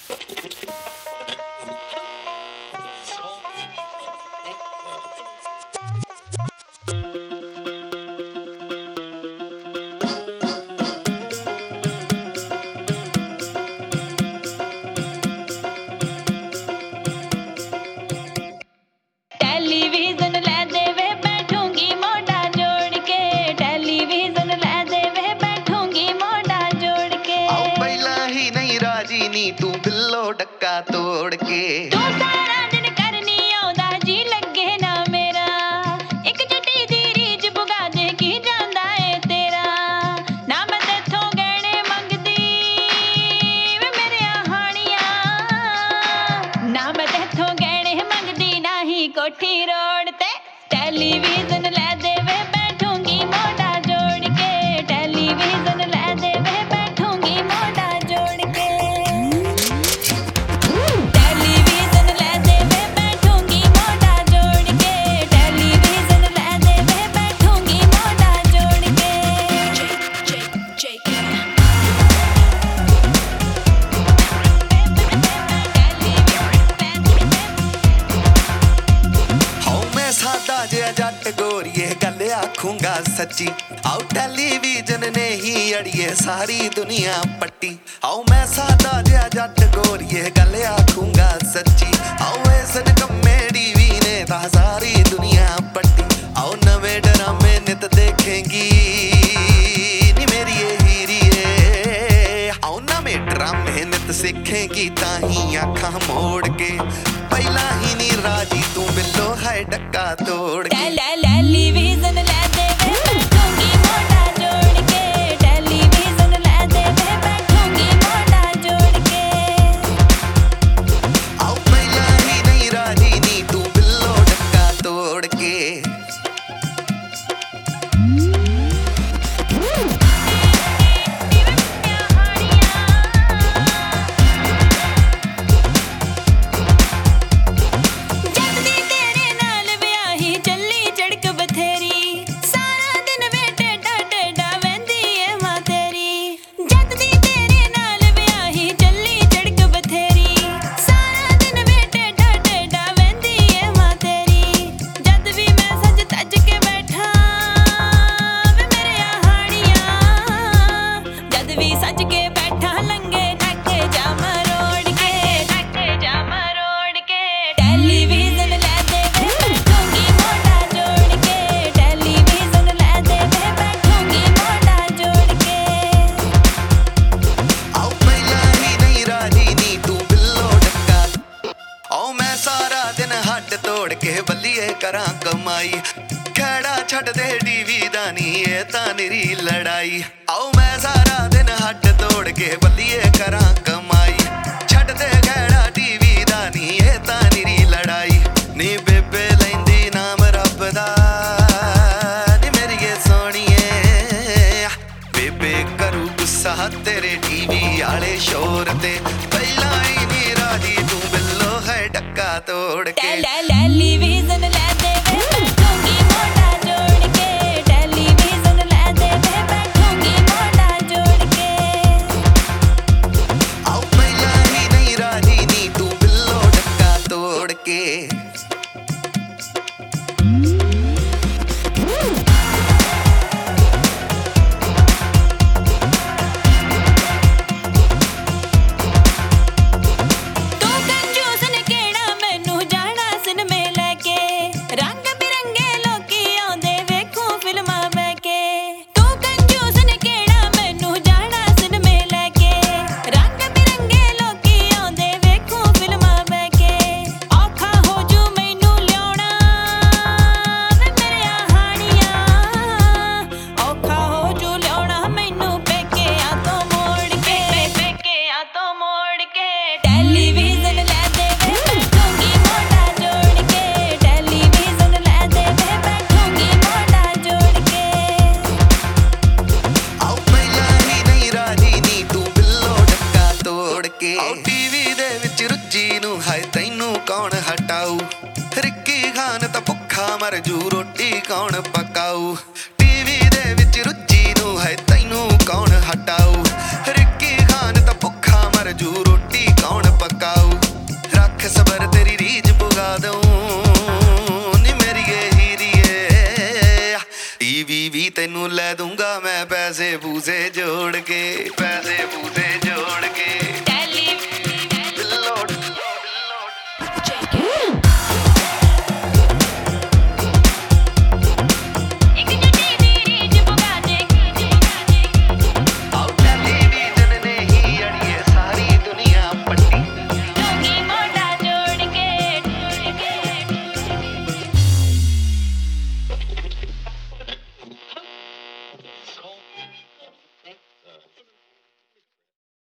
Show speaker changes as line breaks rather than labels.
तू बिल्लो डक्का तोड़ के
तू सारा दिन करनी आउंदा जी लगे ना मेरा एक चिट्टी दी रीज बुगा दे की जांदा है तेरा ना मैं तेथों गहने मंगदी वे मेरे हानियां ना मैं तेथों गहने मंगदी ना ही कोठी रोड ते टेलीविजन ले दे वे बैठूंगी मोटा जोड़ के टेलीविजन ले दे वे बैठूंगी मोटा जोड़ के
जट गोरिए गल आखूंगा सच्ची आओ टेलीविजन ने ही अड़िए सारी दुनिया पट्टी आओ मैं सादा जिहा जट गोरिए गल आखूंगा सच्ची आओ इस निकम्मे टीवी ने ता सारी दुनिया पट्टी आओ नवे ड्रामे नित देखेंगी नी मेरी हीरिए आओ नवे ड्रामे नित सीखेंगी ताही आँखां मोड़ के पहला ही नी राजी तू बिल्लो है डक्का तोड़ के
टेलीविजन ले दे वे बैठूंगी मोटा जोड़ के टेलीविजन ले दे वे बैठूंगी मोटा जोड़ के
आओ पहला ही नहीं राजी नी तू बिल्लो डक्का तोड़ के तोड़ के बल्लिए करा कमाई खेड़ा छड़ दे टीवी दा नी ये तां निरी लड़ाई आओ मैं सारा दिन हट तोड़ के बल्लिए करा कमाई छड़ दे खेड़ा टीवी दा नी ये तां निरी लड़ाई नी बेबे लैंदी नाम रब दा नी मेरी ये सोहणीए बेबे करू गुस्सा तेरे टीवी आले शोर ते पहला ही नी राजी तू बिल्लो है डक्का तोड़ के
टेलीविजन ले दे वे बैठूंगी मोटा जोड़ के टेलीविजन ले दे वे बैठूंगी मोटा जोड़ के
आओ पहला ही नहीं राजी नी तू बिल्लो डक्का तोड़ के कौन हटाऊ रिक्की खान तां भुखा मर जू रोटी कौन पकाऊ टीवी दे विच रुचि नू है तैनू कौन हटाऊ रिक्की खान तां भुखा मर जू रोटी कौन ਲੈ ਦੂੰਗਾ ਮੈਂ ਪੈਸੇ ਪੂਸੇ ਜੋੜ ਕੇ, ਪੈਸੇ ਪੂਸੇ ਜੋੜ ਕੇ।